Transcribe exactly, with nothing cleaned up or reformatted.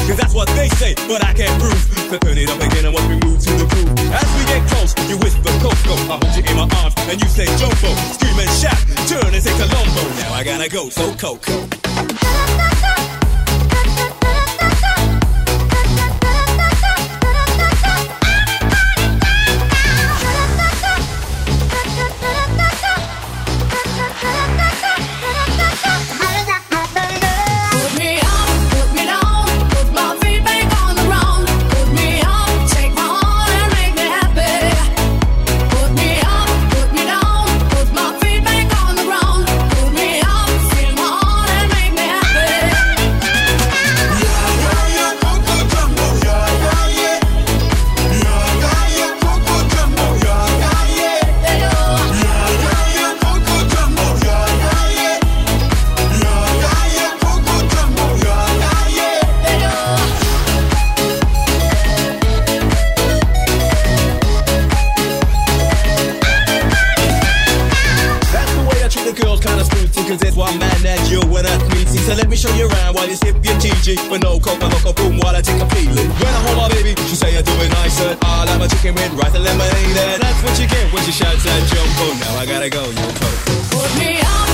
cause that's what they say, but I can't prove. So turn it up again and watch me move to the groove. As we get close, you whisper Coco, I hold you in my arms and you say Jumbo. Scream and shout, turn and say Colombo. Now I gotta go, so Coco. So let me show you around while you sip your T G. With no coke, no coke, boom, while I take a peeling. When I hold my baby, she say I do it nicer. I'll have a chicken with rice and lemonade. That's what you get when she shouts and jump. Oh, now I gotta go, you coke. Put me on.